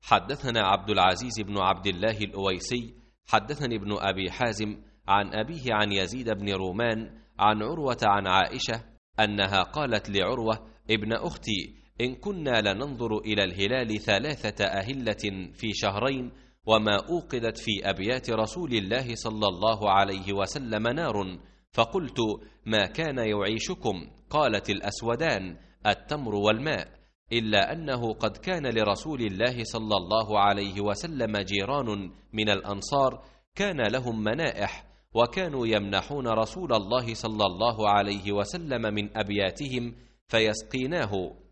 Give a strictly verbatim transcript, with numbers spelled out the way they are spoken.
حدثنا عبد العزيز بن عبد الله الأويسي حدثني ابن أبي حازم عن أبيه عن يزيد بن رومان عن عروة عن عائشة أنها قالت لعروة ابن أختي: إن كنا لننظر إلى الهلال ثلاثة أهلة في شهرين وما أوقدت في أبيات رسول الله صلى الله عليه وسلم نار، فقلت: ما كان يعيشكم؟ قالت: الأسودان التمر والماء، إلا أنه قد كان لرسول الله صلى الله عليه وسلم جيران من الأنصار كان لهم منائح، وكانوا يمنحون رسول الله صلى الله عليه وسلم من أبياتهم فيسقيناه،